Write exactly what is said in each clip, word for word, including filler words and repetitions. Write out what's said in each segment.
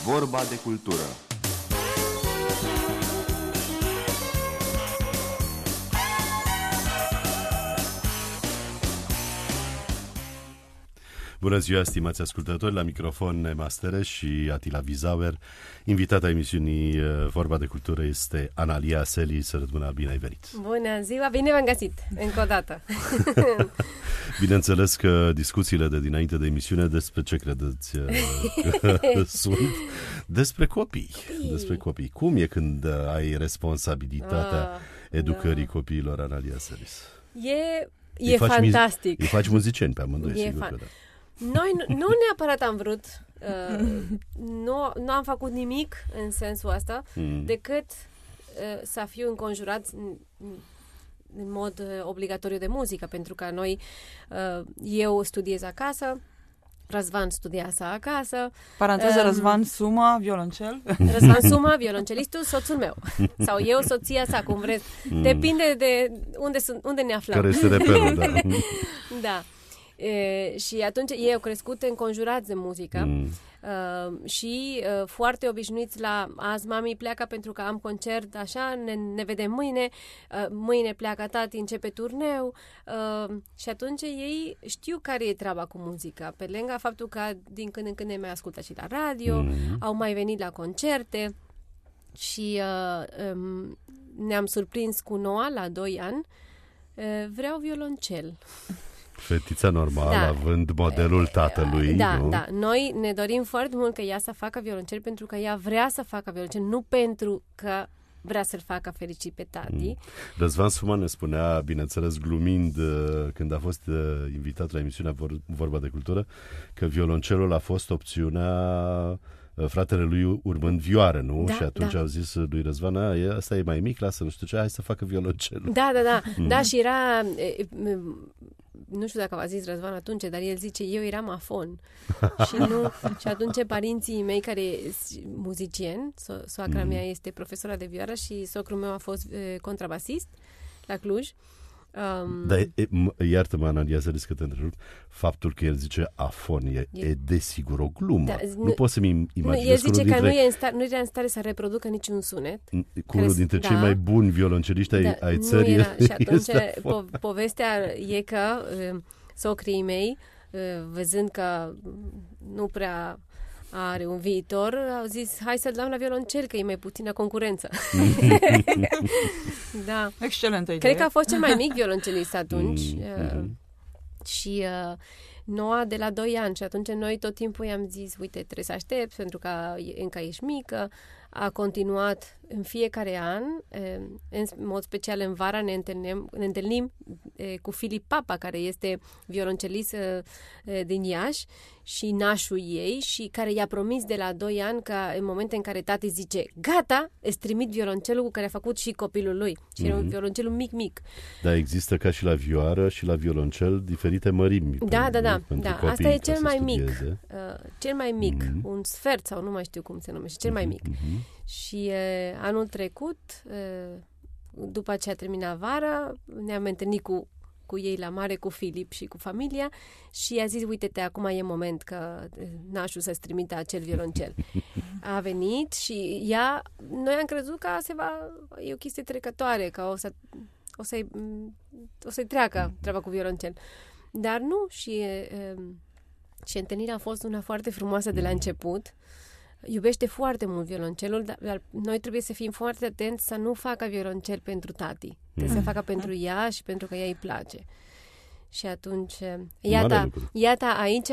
Vorba de cultură. Bună ziua, stimați ascultători, la microfon Neema Steres și Atila Vizauer. Invitata emisiunii Vorba de Cultură este Analia Seli. Să rămână, bine ai venit! Bună ziua, bine v-am găsit, încă o dată! Bineînțeles că discuțiile de dinainte de emisiune, despre ce credeți că sunt? Despre copii. Despre copii. Cum e când ai responsabilitatea ah, educării da. copiilor, Analia Selis? E, e fantastic. Îi faci muzicieni pe amândoi, e sigur fan- că da. Noi nu, nu neapărat am vrut, uh, nu, nu am făcut nimic în sensul ăsta, mm. decât uh, să fiu înconjurat în, în mod uh, obligatoriu de muzică, pentru că noi, uh, eu studiez acasă, Răzvan studiază acasă. Paranteză, um, Răzvan Suma, violoncel. Răzvan Suma, violoncelistul, soțul meu. Sau eu, soția sa, cum vreți. Mm. Depinde de unde, sunt, unde ne aflăm. Care este reperul, da. Da. E, și atunci ei au crescut înconjurați de muzică mm. uh, și uh, foarte obișnuiți la azi mami pleacă pentru că am concert, așa, ne, ne vedem mâine, uh, mâine pleacă tati, începe turneu uh, și atunci ei știu care e treaba cu muzica, pe lângă faptul că din când în când ne mai ascultă și la radio, mm. au mai venit la concerte și uh, um, ne-am surprins cu Noa la doi ani, uh, vreau violoncel. Fetița normală, da. având modelul tatălui. Da, nu? da. Noi ne dorim foarte mult că ea să facă violoncel pentru că ea vrea să facă violoncel, nu pentru că vrea să-l facă fericit pe tati. Mm. Răzvan Suma ne spunea, bineînțeles glumind, când a fost invitat la emisiunea Vorba de Cultură, că violoncelul a fost opțiunea fratele lui urmând vioară, nu? Da, și atunci da. au zis lui Răzvan, asta e mai mic, lasă, nu știu ce, hai să facă violoncelul. Da, da, da. Mm. Da, și era... E, nu știu dacă v-a zis Răzvan atunci, dar el zice, eu eram afon. și, nu, și atunci părinții mei care muzicieni, so- soacra mm. mea este profesora de vioară și socrul meu a fost e, contrabasist la Cluj. Um, Dar iartă-mă, Analia, să risc că te întrerup, faptul că el zice afon e, e, e desigur o glumă. Da, nu, nu pot să-mi imaginez. El zice că dintre... nu, e în stare, nu era în stare să reproducă niciun sunet. Cu unul dintre da, cei mai buni violonceliști ai, da, ai țării. Era, și atunci po- povestea e că uh, socrii mei, uh, văzând că nu prea are un viitor, au zis, hai să-l dăm la violoncel, că e mai puțină concurență. Da. Excelentă idee. Cred că a fost cel mai mic violoncelist atunci. Mm-hmm. Uh, și uh, Noa de la doi ani. Și atunci noi tot timpul i-am zis, uite, trebuie să aștepți, pentru că încă ești mică. A continuat în fiecare an, în mod special în vara ne întâlnim, ne întâlnim cu Filip Papa, care este violoncelist din Iași și nașul ei și care i-a promis de la doi ani că în momentul în care tati zice gata, îți trimit violoncelul cu care a făcut și copilul lui. Și mm-hmm. era un violoncelul mic-mic. Da, există ca și la vioară și la violoncel diferite mărimi. Da, da, da. da. Asta copii, e cel mai mic. Uh, cel mai mic. Mm-hmm. Un sfert sau nu mai știu cum se numește. Cel mai mic. Mm-hmm. Și uh, anul trecut, uh, după ce a terminat vara, ne-am întâlnit cu, cu ei la mare, cu Filip și cu familia și i-a zis, uite-te, acum e moment că nașul să-ți trimită acel violoncel. A venit și ea, noi am crezut că se va, e o chestie trecătoare, că o, să, o, să-i, o să-i treacă treaba cu violoncel. Dar nu, și, uh, și întâlnirea a fost una foarte frumoasă de la început. Iubește foarte mult violoncelul, dar noi trebuie să fim foarte atenți să nu facă violoncel pentru tati. Trebuie mm. să facă pentru ea și pentru că ea îi place. Și atunci, iată, iată aici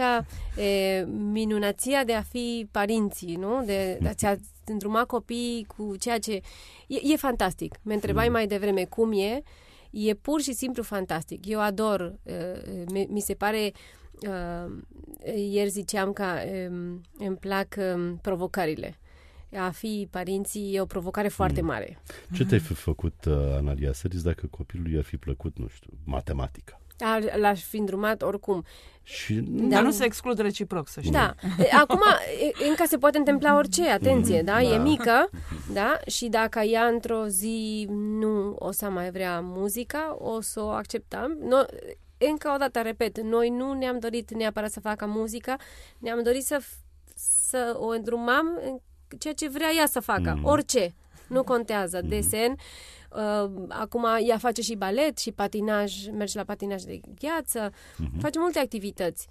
e, minunăția de a fi părinții, nu? De, de a-ți îndruma copiii cu ceea ce... E, e fantastic. Mă întrebai mm. mai devreme cum e. E pur și simplu fantastic. Eu ador. E, mi se pare... Uh, ieri ziceam că um, îmi plac um, provocările. A fi părinții e o provocare foarte mare. Ce te-ai fi făcut, uh, Analia Seris, dacă copilului ar fi plăcut, nu știu, matematica? A, l-aș fi îndrumat oricum. Și... Dar nu se exclud reciproc, să știi. Da. Acum, încă se poate întâmpla orice, atenție, da? da? E mică, da? Și dacă ea într-o zi nu o să mai vrea muzica, o să o acceptăm. No, încă o dată, repet, noi nu ne-am dorit neapărat să facă muzică, ne-am dorit să să o îndrumam în ceea ce vrea ea să facă, mm. orice. Nu contează, mm. desen. Uh, acum ea face și balet, și patinaj, merge la patinaj de gheață, mm-hmm. face multe activități.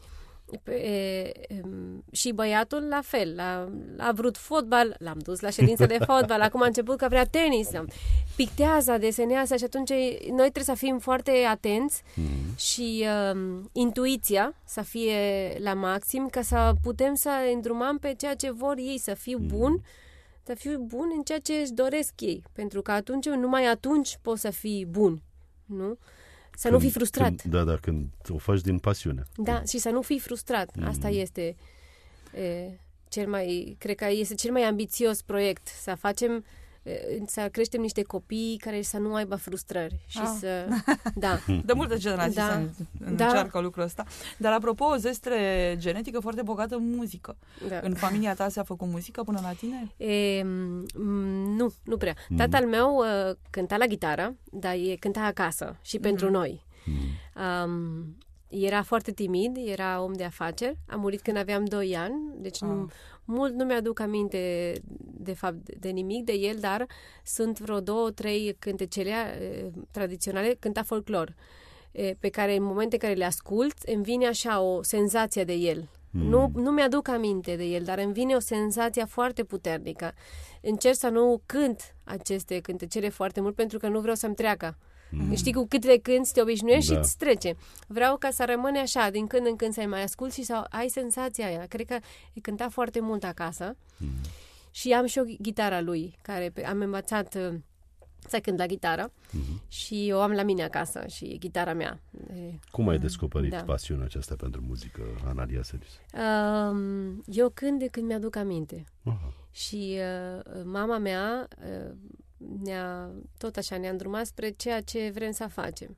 E, um, și băiatul la fel, a, a vrut fotbal, l-am dus la ședințe de fotbal, acum a început că vrea tenis, pictează, desenează și atunci noi trebuie să fim foarte atenți mm-hmm. și um, intuiția să fie la maxim ca să putem să îndrumăm pe ceea ce vor ei, să fiu mm-hmm. bun, să fiu bun în ceea ce își doresc ei, pentru că atunci, numai atunci poți să fii bun, nu? Să când, nu fii frustrat. Când, da, da, când o faci din pasiune. Da, mm. și să nu fii frustrat. Mm. Asta este e, cel mai, cred că este cel mai ambițios proiect. Să facem, e, să creștem niște copii care să nu aibă frustrări. Și ah. să, da. De multe generații da. să încearcă da. lucrul ăsta. Dar apropo, o zestre genetică foarte bogată în muzică. Da. În familia ta s-a făcut muzică până la tine? E, nu, nu prea. Mm. Tatăl meu uh, cânta la gitară, dar e, cânta acasă și mm. pentru noi. Mm. Um, era foarte timid, era om de afaceri. A murit când aveam doi ani, deci ah. nu, mult nu mi-aduc aminte de fapt de nimic de el, dar sunt vreo două, trei cântecele eh, tradiționale, cânta folclor, eh, pe care în momente în care le ascult îmi vine așa o senzație de el. Mm. Nu, nu mi-aduc aminte de el, dar îmi vine o senzație foarte puternică. Încerc să nu cânt aceste cântecele foarte mult pentru că nu vreau să-mi treacă. Mm. Știi, cu cât le cânti, te obișnuiești da. și îți trece. Vreau ca să rămâne așa, din când în când să-i mai asculti și să ai senzația aia. Cred că îi cânta foarte mult acasă. Mm. Și am și o gitara lui, care am învățat uh, să cânt la gitară mm-hmm. și o am la mine acasă și e gitara mea. Cum ai descoperit da. pasiunea aceasta pentru muzică, Ana Liaseris? Uh, eu cânt de când mi-aduc aminte. Aha. Și uh, mama mea... Uh, ne-a, tot așa ne-a îndrumat spre ceea ce vrem să facem.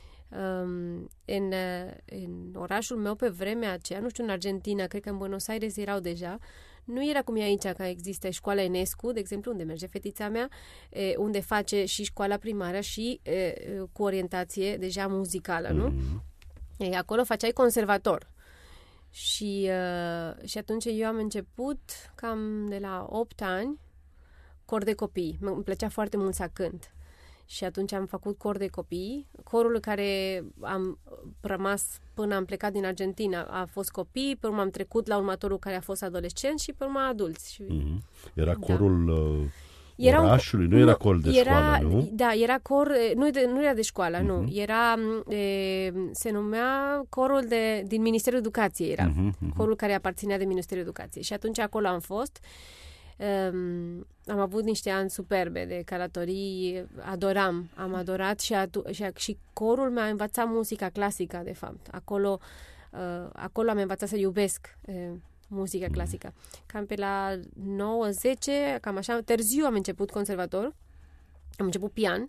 Um, în, în orașul meu pe vremea aceea, nu știu, în Argentina, cred că în Buenos Aires erau deja, nu era cum e aici, că există școala Enescu, de exemplu, unde merge fetița mea, e, unde face și școala primară și e, cu orientație deja muzicală, nu? Mm-hmm. E, acolo făceai conservator. Și, uh, și atunci eu am început cam de la opt ani cor de copii. Îmi plăcea foarte mult să cânt. Și atunci am făcut cor de copii. Corul care am rămas până am plecat din Argentina a fost copii, pe urmă am trecut la următorul care a fost adolescent și pe urmă adulți. Și, mm-hmm. Era corul uh, era orașului, un, nu era cor de era, școală, nu? Da, era cor, nu, de, nu era de școală, mm-hmm. nu. Era, e, se numea corul de, din Ministerul Educației, era. Mm-hmm. Corul care aparținea de Ministerul Educației. Și atunci acolo am fost. Um, am avut niște ani superbe de călătorii, adoram, am adorat și, adu- și, și corul mi-a învățat muzica clasică, de fapt. Acolo, uh, acolo am învățat să iubesc uh, muzica clasică. Cam pe la nouă zece, cam așa, târziu am început conservator, am început pian,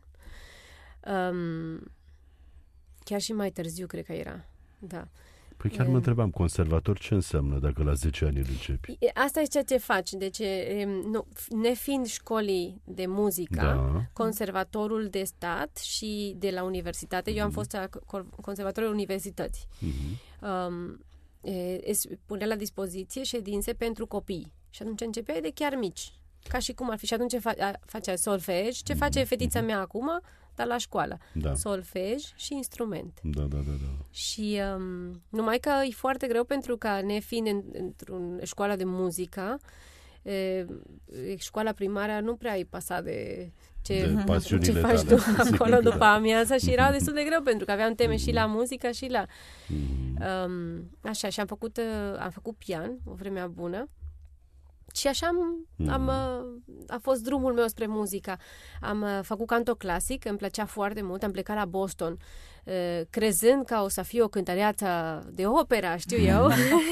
um, chiar și mai târziu cred că era, da. Păi chiar mă întrebam, conservator ce înseamnă dacă la zece ani îl începi? Asta e ceea ce faci. Deci, nu, nefiind școlii de muzică, da. Conservatorul de stat și de la universitate, mm-hmm. eu am fost la conservatorul universității, mm-hmm. um, e, punea la dispoziție ședințe pentru copii. Și atunci începeai de chiar mici. Ca și cum ar fi. Și atunci fa- facea solfej. Ce mm-hmm. face fetița mea acum? Dar la școală. Da. Solfej și instrument. Da, da, da, da. Și um, numai că e foarte greu pentru că ne fiind în, într-o școală de muzică, e, școala primară nu prea îi pasa de ce, de ce faci tale. tu acolo Sigur, după da. amiază și era destul de greu pentru că aveam teme mm. și la muzică și la... Mm. Um, așa, și am făcut, am făcut pian o vreme bună. Și așa am, mm. am, a fost drumul meu spre muzica. Am făcut canto clasic, îmi plăcea foarte mult, am plecat la Boston, crezând că o să fiu o cântăreață de opera, știu eu.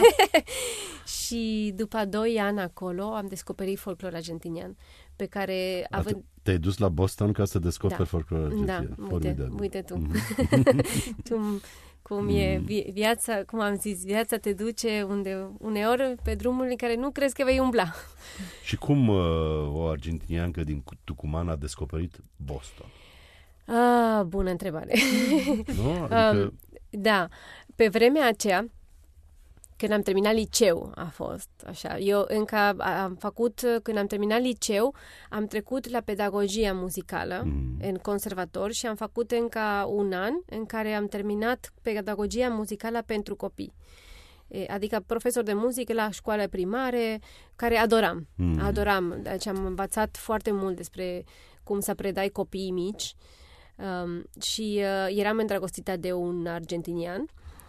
Și după doi ani acolo am descoperit folclor argentinian, pe care... Având... Te-ai dus la Boston ca să descoperi da. folclor argentinian. Da, uite, uite tu. tu cum e viața, cum am zis, viața te duce unde, uneori pe drumul în care nu crezi că vei umbla. Și cum uh, o argentiniancă din Tucumán a descoperit Boston? Ah, bună întrebare. Nu? Adică... um, da, pe vremea aceea când am terminat liceu a fost așa. Eu încă am făcut, când am terminat liceu, am trecut la pedagogia muzicală mm. în conservator și am făcut încă un an în care am terminat pedagogia muzicală pentru copii. Adică profesor de muzică la școală primare, care adoram. Mm. Adoram. Deci am învățat foarte mult despre cum să predai copiii mici um, și uh, eram îndrăgostită de un argentinian.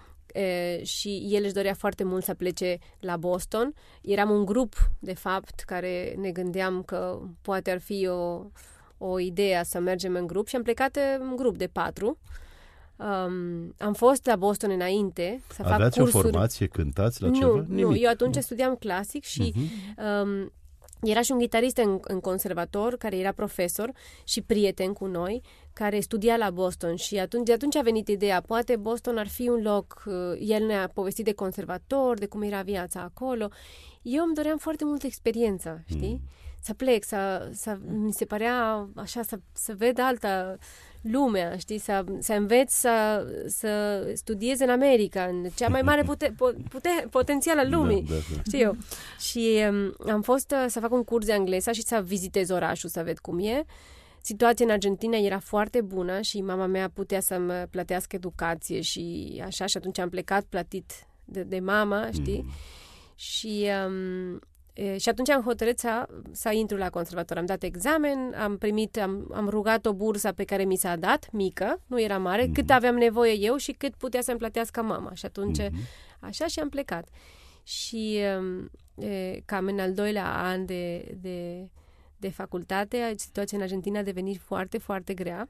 E, și el își dorea foarte mult să plece la Boston. Eram un grup, de fapt, care ne gândeam că poate ar fi o, o idee să mergem în grup și am plecat în grup de patru. Um, am fost la Boston înainte să fac Aveați cursuri. o formație, cântați la nu, ceva? Nu, Nimic. eu atunci studiam clasic și uh-huh. um, era și un gitarist în, în conservator care era profesor și prieten cu noi, care studia la Boston și atunci, de atunci a venit ideea, poate Boston ar fi un loc, el ne-a povestit de conservator, de cum era viața acolo. Eu îmi doream foarte multă experiență, știi? Mm. Să plec, să, să mi se părea așa, să, să ved altă lumea, știi? Să, să înveți să, să studiez în America, în cea mai mare pute, pute, potențial al lumii, da, da, da. știi eu. Și um, am fost uh, să fac un curs de engleză și să vizitez orașul, să ved cum e. Situația în Argentina era foarte bună și mama mea putea să-mi plătească educație și așa, și atunci am plecat plătit de, de mama, știi? Mm. Și, um, e, și atunci am hotărât să, să intru la conservator. Am dat examen, am primit, am, am rugat o bursă pe care mi s-a dat, mică, nu era mare, mm. cât aveam nevoie eu și cât putea să-mi plătească mama. Și atunci, mm. așa, și am plecat. Și e, cam în al doilea an de... de de facultate, situația în Argentina a devenit foarte, foarte grea.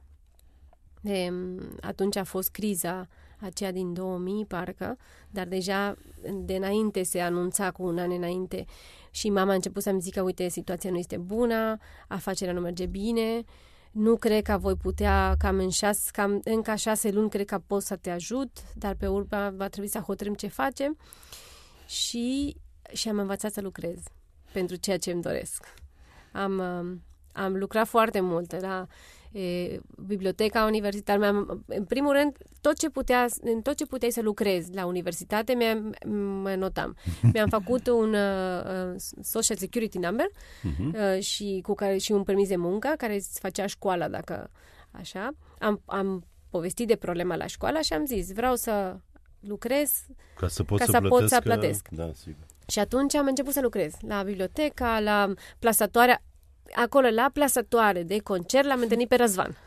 De, atunci a fost criza aceea din două mii, parcă, dar deja de înainte se anunța cu un an înainte și mama a început să-mi zică, uite, situația nu este bună, afacerea nu merge bine, nu cred că voi putea, cam în șase, cam încă șase luni, cred că pot să te ajut, dar pe urmă va trebui să hotărâm ce facem și, și am învățat să lucrez pentru ceea ce îmi doresc. Am, am lucrat foarte mult la e, biblioteca universitară. Mi-am, în primul rând, tot ce, putea, în tot ce puteai să lucrezi la universitate, mă notam. Mi-am făcut un uh, Social Security Number uh-huh. uh, și, cu care, și un permis de muncă care îți făcea școala, dacă așa. Am, am povestit de problema la școală și am zis, vreau să lucrez ca să pot ca să, să, plătesc, pot să plătesc. Da, sigur. Și atunci am început să lucrez la biblioteca, la plasatoarea. Acolo, la plasatoare de concert, l-am întâlnit pe Răzvan.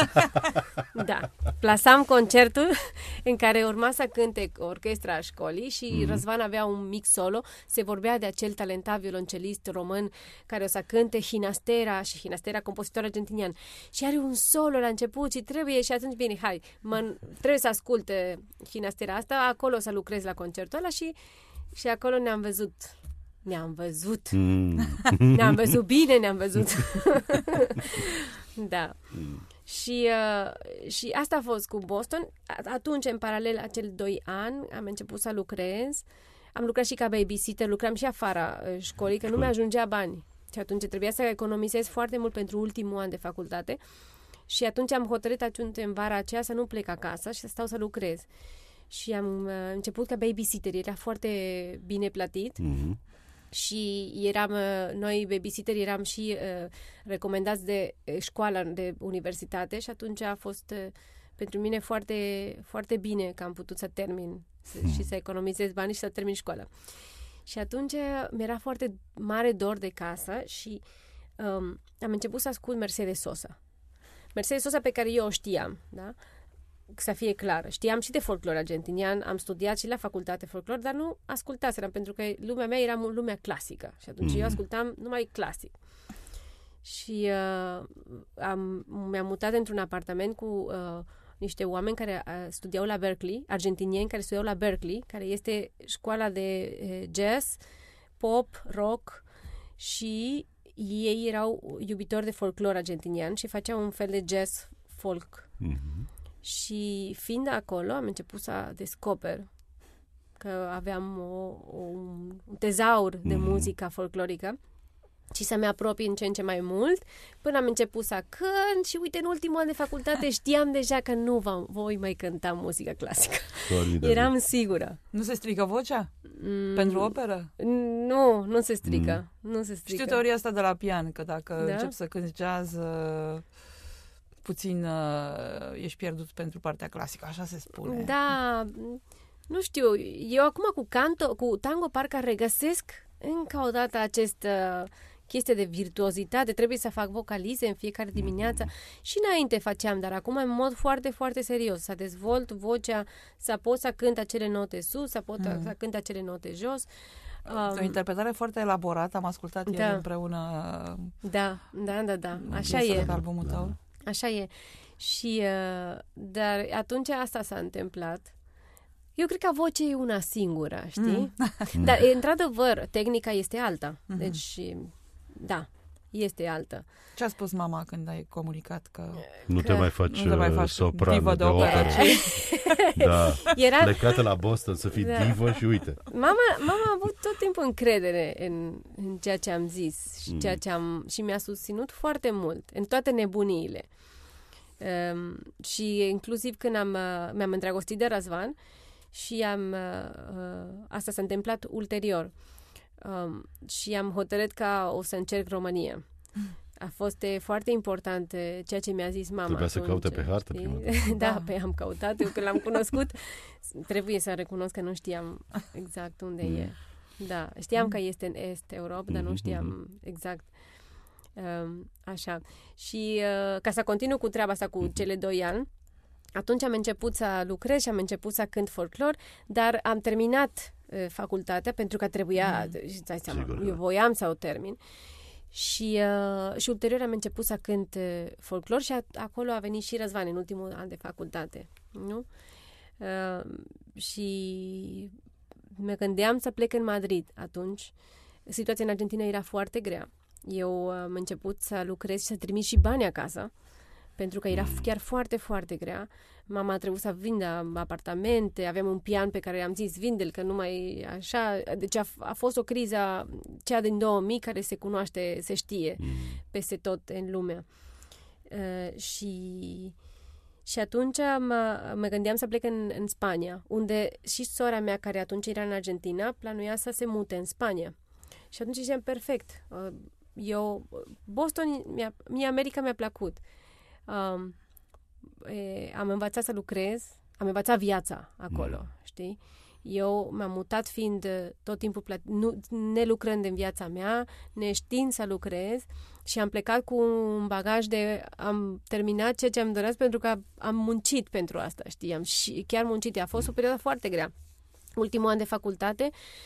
Da. Plasam concertul în care urma să cânte orchestra școlii și mm-hmm. Răzvan avea un mic solo. Se vorbea de acel talentat violoncelist român care o să cânte Ginastera și Ginastera, compozitor argentinian. Și are un solo la început și trebuie, și atunci bine, hai, mă, trebuie să asculte Ginastera asta, acolo o să lucrez la concertul ăla și Și acolo ne-am văzut. Ne-am văzut. Mm. Ne-am văzut bine, ne-am văzut. Da. Mm. Și, uh, și asta a fost cu Boston. Atunci, în paralel, acel doi ani, am început să lucrez. Am lucrat și ca babysitter, lucram și afara școlii, că nu mi-ajungea bani. Și atunci trebuia să economisez foarte mult pentru ultimul an de facultate. Și atunci am hotărât atunci în vara aceea să nu plec acasă și să stau să lucrez. Și am uh, început ca babysitter, era foarte bine plătit mm-hmm. și eram, uh, noi babysitter eram și uh, recomendați de uh, școală, de universitate și atunci a fost uh, pentru mine foarte, foarte bine că am putut să termin mm. și să economisez bani și să termin școala. Și atunci uh, mi-era foarte mare dor de casă și um, am început să ascult Mercedes Sosa. Mercedes Sosa pe care eu o știam, da? Să fie clară. Știam și de folclor argentinian, am studiat și la facultate folclor, dar nu ascultaseram, pentru că lumea mea era lumea clasică și atunci mm. eu ascultam numai clasic. Și uh, am, mi-am mutat într-un apartament cu uh, niște oameni care uh, studiau la Berkeley, argentinieni care studiau la Berkeley, care este școala de uh, jazz, pop, rock și ei erau iubitori de folclor argentinian și făceau un fel de jazz folk. Mm-hmm. Și fiind acolo, am început să descoper că aveam o, o, un tezaur de mm. muzică folclorică și să-mi apropii în ce în ce mai mult, până am început să cânt și uite, în ultimul an de facultate știam deja că nu v- voi mai cânta muzică clasică. Eram sigură. Nu se strică vocea? Mm, pentru operă? Nu, nu se strică. Mm. Nu se strică. Știu teoria asta de la pian, că dacă da? începi să cânti jazz, puțin uh, ești pierdut pentru partea clasică, așa se spune. Da, nu știu, eu acum cu canto, cu tango parcă regăsesc încă o dată acest uh, chestie de virtuozitate, trebuie să fac vocalize în fiecare dimineață și înainte făceam, dar acum în mod foarte, foarte serios, să dezvolt vocea, să pot să cânt acele note sus, să pot mm. să cânt acele note jos. Um, o interpretare foarte elaborată, am ascultat da. ieri împreună. Da, da, da, da, așa e. Albumul tău. Da. Așa e. Și, uh, dar atunci asta s-a întâmplat. Eu cred că vocea e una singură, știi? Mm. Dar, într-adevăr, tehnica este alta. Mm-hmm. Deci, da, este altă. Ce a spus mama când ai comunicat că... Nu că te mai faci, nu te mai faci sopran divă de, de operă. Da, era... plecată la Boston să fii da. divă și uite. Mama, mama a avut tot timpul încredere în, în ceea ce am zis și, ceea ce am, și mi-a susținut foarte mult în toate nebuniile. Um, și inclusiv când am, mi-am îndrăgostit de Răzvan și am, uh, asta s-a întâmplat ulterior. Um, și am hotărât că o să încerc România. A fost e, foarte important ceea ce mi-a zis mama. Trebuia atunci, să caute pe hartă prima dată. Da, da. Pe am căutat. Eu când l-am cunoscut, trebuie să recunosc că nu știam exact unde mm. e. Da, știam mm. că este în Est Europa, dar nu știam exact um, așa. Și uh, ca să continu cu treaba asta cu cele doi ani, atunci am început să lucrez și am început să cânt folclor, dar am terminat uh, facultatea pentru că trebuia, mm. și dai seama, Sigur, eu da. voiam să o termin. Și, uh, și ulterior am început să cânt uh, folclor și a, acolo a venit și Răzvan în ultimul an de facultate. Nu? Uh, și mă gândeam să plec în Madrid atunci. Situația în Argentina era foarte grea. Eu am început să lucrez și să trimit și bani acasă, pentru că era chiar foarte, foarte grea. Mama a trebuit să vindă apartamente, aveam un pian pe care i-am zis, vinde-l, că nu mai așa. Deci a, a fost o criză, cea din două mii, care se cunoaște, se știe peste tot în lume. Uh, și, și atunci mă, mă gândeam să plec în, în Spania, unde și sora mea, care atunci era în Argentina, planuia să se mute în Spania. Și atunci ziceam, perfect. Uh, eu, Boston, mi-a, mie America mi-a plăcut. Um, e, am învățat să lucrez, am învățat viața acolo, mm. știi? Eu m-am mutat fiind tot timpul plăt- nu, ne lucrând în viața mea, neștiind să lucrez și am plecat cu un bagaj de... Am terminat ceea ce am dorit pentru că am muncit pentru asta, știi? Am și chiar muncit. A fost o perioadă foarte grea. Ultimul an de facultate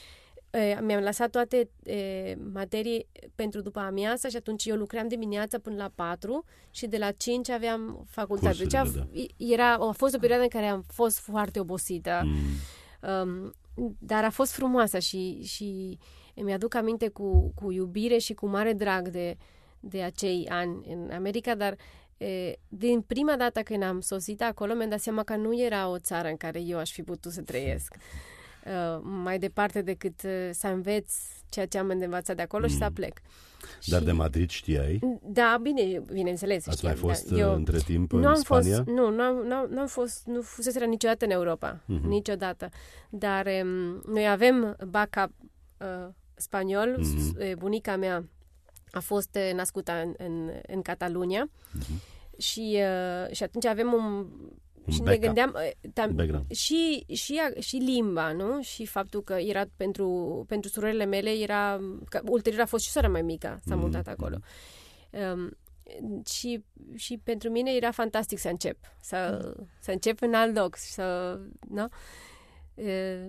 e, mi-am lăsat toate e, materii pentru după amiază și atunci eu lucram dimineața până la patru și de la cinci aveam facultate. Deci a, da. era, a fost o perioadă în care am fost foarte obosită. Mm. Um, dar a fost frumoasă și, și îmi aduc aminte cu, cu iubire și cu mare drag de, de acei ani în America, dar e, din prima dată când am sosit acolo mi-am dat seama că nu era o țară în care eu aș fi putut să trăiesc uh, mai departe decât uh, să înveț ceea ce am învățat de acolo mm. și să plec. Dar și, de Madrid știai? Da, bine, bineînțeles. Ați știam, mai fost da. Eu, între timp nu în am Spania? Fost, nu, nu am, nu, nu am fost, nu fuseseră niciodată în Europa, uh-huh. niciodată. Dar um, noi avem backup uh, spaniol, uh-huh. bunica mea a fost uh, născută în, în, în Catalunia uh-huh. și, uh, și atunci avem un... Un și ne gândeam tam, și, și, și limba, nu? Și faptul că era pentru, pentru surorile mele, era că ulterior a fost și sora mai mică, s-a mutat acolo. Um, și, și pentru mine era fantastic să încep, să, să încep în alt loc, să, nu? Uh,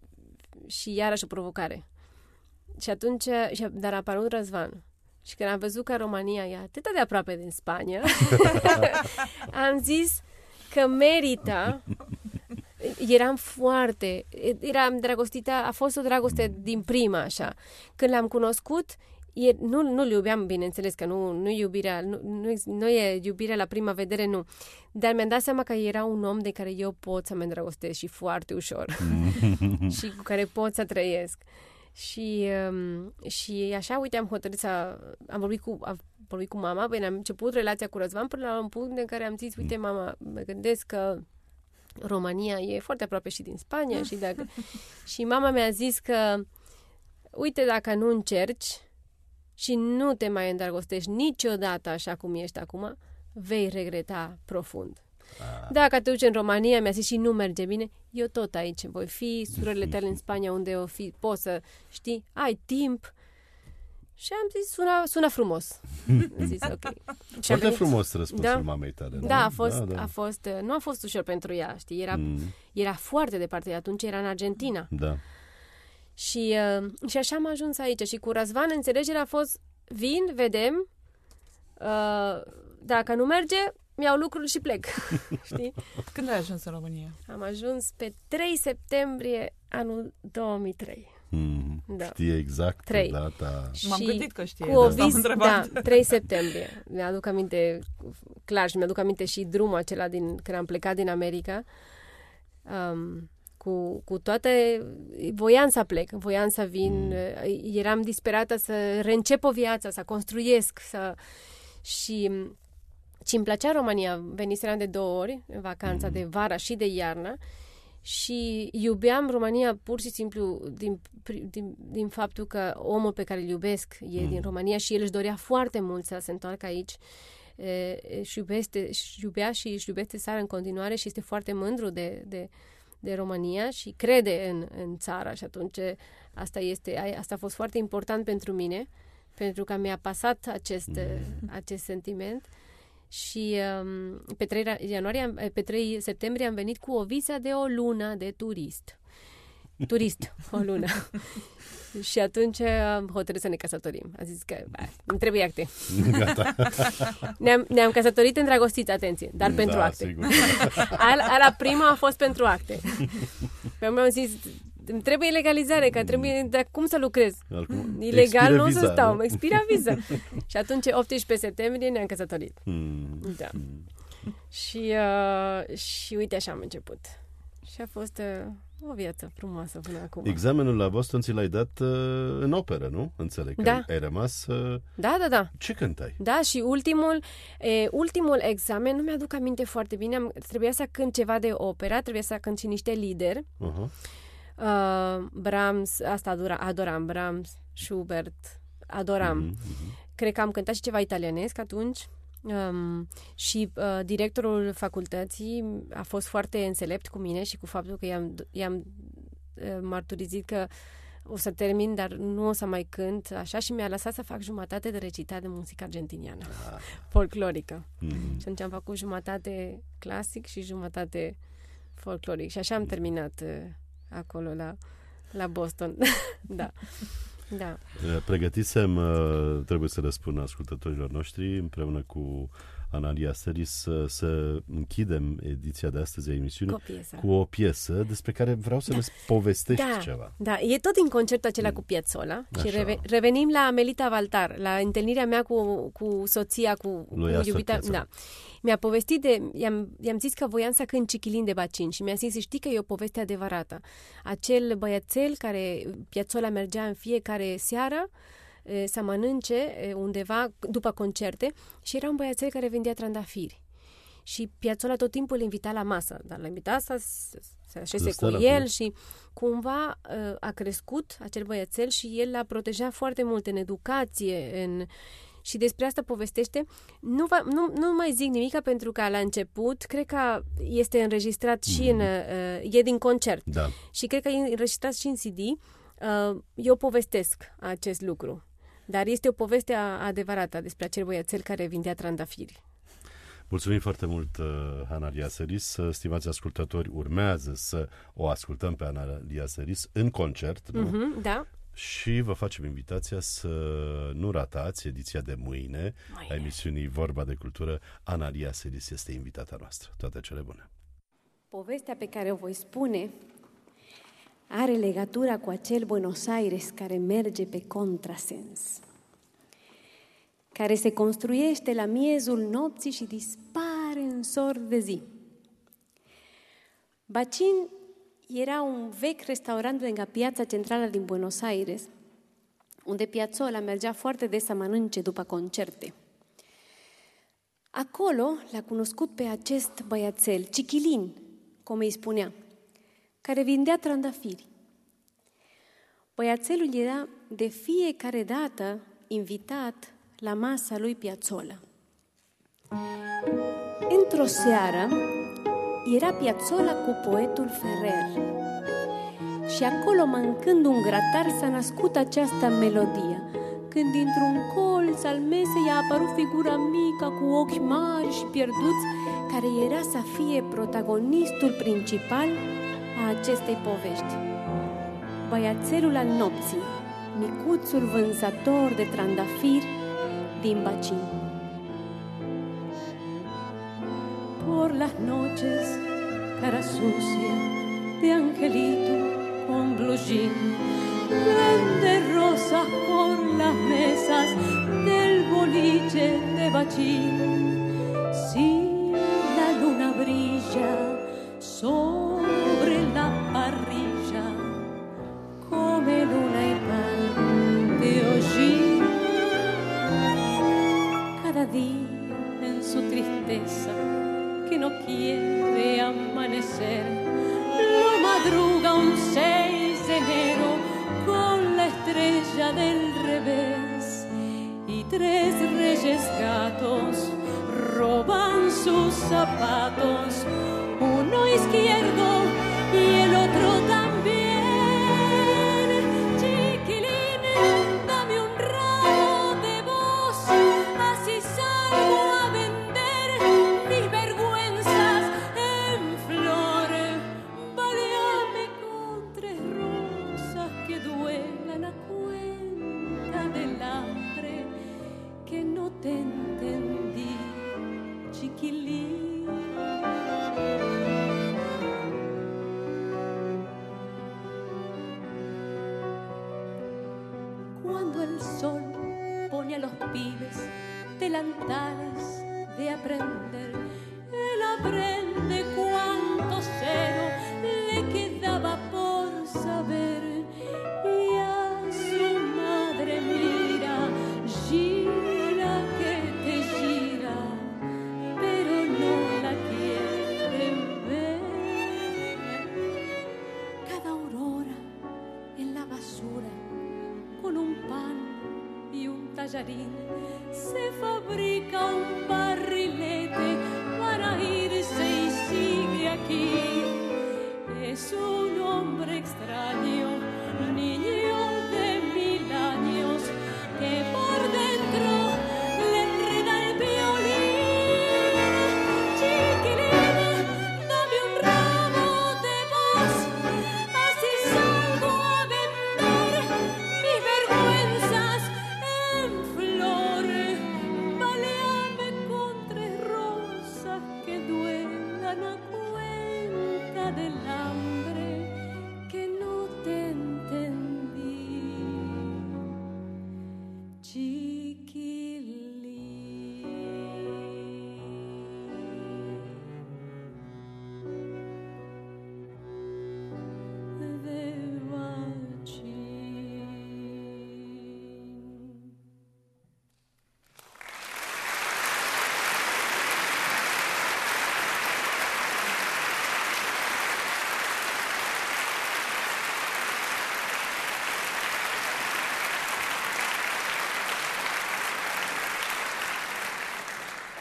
și iarăși o provocare. Și atunci, și, dar a apărut Răzvan. Și când am văzut că România e atât de aproape din Spania, am zis că merită. Eram foarte, eram dragostită, a fost o dragoste din prima, așa. Când l-am cunoscut, e, nu, nu-l iubeam, bineînțeles, că nu, nu, iubirea, nu, nu, nu e iubirea la prima vedere, nu. Dar mi-am dat seama că era un om de care eu pot să mă îndrăgostesc și foarte ușor. Și cu care pot să trăiesc. Și, um, și așa, uite, am hotărât să... Am vorbit cu, am vorbit cu mama, bine, am început relația cu Răzvan până la un punct în care am zis, uite, mama, mă gândesc că România e foarte aproape și din Spania și dacă... și mama mi-a zis că, uite, dacă nu încerci și nu te mai îndrăgostești niciodată așa cum ești acum, vei regreta profund. Ah. Dacă te duci în România, mi-a zis, și nu merge bine, eu tot aici voi fi, surorile tale în Spania unde o fi, poți să știi, ai timp. Și am zis, sună, sună frumos. Am zis, ok. Foarte frumos răspunsul da? mamei tale. Da, da, a fost, da, da. A fost, nu a fost ușor pentru ea, știi, era, mm. era foarte departe, atunci era în Argentina. Da. Și, uh, și așa am ajuns aici și cu Răzvan înțelegerea a fost, vin, vedem, uh, dacă nu merge, mi-au lucrul și plec. Știi? Când ai ajuns în România? Am ajuns pe trei septembrie anul două mii trei. Mm, da. Știe exact trei. Data. M-am gândit că știe. Cu o vis, da, trei septembrie. Mi-aduc aminte clar și mi-aduc aminte și drumul acela din, când am plecat din America. Um, cu, cu toate... Voiam să plec, voiam să vin. Mm. Eram disperată să reîncep o viață, să construiesc. Să... Și... Și îmi plăcea România. Veniseram de două ori, în vacanța mm. de vara și de iarnă. Și iubeam România pur și simplu din, din, din faptul că omul pe care îl iubesc e mm. din România și el își dorea foarte mult să se întoarcă aici. E, și, iubește, și iubea și își iubește țara în continuare și este foarte mândru de, de, de România și crede în, în țara. Și atunci asta, este, asta a fost foarte important pentru mine, pentru că mi-a pasat acest, mm. acest sentiment. Și um, pe trei ianuarie, pe trei septembrie am venit cu o viză de o lună de turist. Turist, o lună. Și atunci am hotărât să ne căsătorim. Am zis că bă, îmi trebuie acte. ne-am, ne-am căsătorit îndrăgostiți, atenție, dar da, pentru acte. Ala prima a fost pentru acte. Pe mi-am zis, îmi trebuie legalizare, că trebuie, dar cum să lucrez? Acum, ilegal nu o să stau, mă expira viza. Și atunci, optsprezece septembrie, ne-am căsătorit. Hmm. Da. Hmm. Și, uh, și uite, așa am început. Și a fost uh, o viață frumoasă până acum. Examenul la Boston ți l-ai dat uh, în operă, nu? Înțeleg. Da. Ai, ai rămas... Uh... Da, da, da. Ce cântai? Da, și ultimul, e, ultimul examen, nu mi-aduc aminte foarte bine, am, trebuia să cânt ceva de opera, trebuia să cânt și niște lideri. Uh-huh. Uh, Brahms, asta adora, adoram, Brahms, Schubert, adoram. Mm-hmm. Cred că am cântat și ceva italianesc atunci. Um, și uh, directorul facultății a fost foarte înțelept cu mine și cu faptul că i-am, i-am uh, marturizit că o să termin, dar nu o să mai cânt așa și mi-a lăsat să fac jumătate de recitat de muzică argentiniană, ah. folclorică. Mm-hmm. Și atunci am făcut jumătate clasic și jumătate folcloric și așa am terminat uh, acolo la, la Boston. Da. Da. Pregătisem, trebuie să răspund ascultătorilor noștri, împreună cu Analia Seris, să, să închidem ediția de astăzi a emisiunii cu, cu o piesă despre care vreau să da. ne povestești da. ceva. Da, e tot din concertul acela mm. cu Piazzolla și reve- revenim la Melita Valtar, la întâlnirea mea cu, cu soția, cu, cu iubita. Da. Mi-a povestit de, i-am, i-am zis că voiam să cânt Chichilin de Bacin și mi-a zis, știi că e o poveste adevărată. Acel băiețel care Piazzolla mergea în fiecare seară să mănânce undeva după concerte și era un băiețel care vendea trandafiri. Și Piazzolla tot timpul îl invita la masă, dar l-a invitat să se așeze cu el și cumva a crescut acel băiețel și el l-a protejat foarte mult în educație, în... Și despre asta povestește. Nu, va, nu, nu mai zic nimic pentru că la început cred că este înregistrat mm. și în... Uh, e din concert. Da. Și cred că e înregistrat și în C D. Uh, eu povestesc acest lucru. Dar este o poveste adevărată despre acel băiețel care vindea trandafiri. Mulțumim foarte mult, Analia Seris. Stimați ascultători, urmează să o ascultăm pe Analia Seris în concert. Nu? Mm-hmm, da. Și vă facem invitația să nu ratați ediția de mâine, mâine. a emisiunii Vorba de Cultură. Analia Seris este invitata noastră. Toate cele bune. Povestea pe care o voi spune are legătura cu acel Buenos Aires care merge pe contrasens, care se construiește la miezul nopții și dispare în sor de zi. Bacin era un vechi restaurant lângă piața centrală din Buenos Aires, unde Piazzolla mergea foarte des să mănânce după concerte. Acolo l-a cunoscut pe acest băiațel, Chiquilin, cum îi spunea, care vindea trandafiri. Băiațelul era de fiecare dată invitat la masa lui Piazzolla. Într-o seară era Piazzolla cu poetul Ferrer și acolo, mâncând un grătar, s-a născut această melodie, când dintr-un colț al mesei a apărut figura mică cu ochi mari și pierduți, care era să fie protagonistul principal a acestei povești. Băiațelul al nopții, micuțul vânzător de trandafiri din Bacin. Por las noches, cara sucia de angelito con blue jean, vende rosas por las mesas del boliche de Bacin. Si la luna brilla sobre la parrilla, come luna y pan de hollín. Cada día en su tristeza que no quiere amanecer, lo madruga un seis de enero con la estrella del revés, y tres reyes gatos roban sus zapatos, uno izquierdo y el otro también. Chiquilín, dame un ramo de voz, así salgo a vender mis vergüenzas en flor. Baleame con tres rosas que duelan a cuenta del hambre, que no te entendí, chiquilín. Cuando el sol pone a los pibes delantales de aprender, él aprende cuánto cero le quedaba por saber, y a su madre mira, gira que te gira, pero no la quieren ver. Cada aurora en la basura, con un pan y un tallarín, se fabrica un barrilete para irse y sigue aquí. Es uno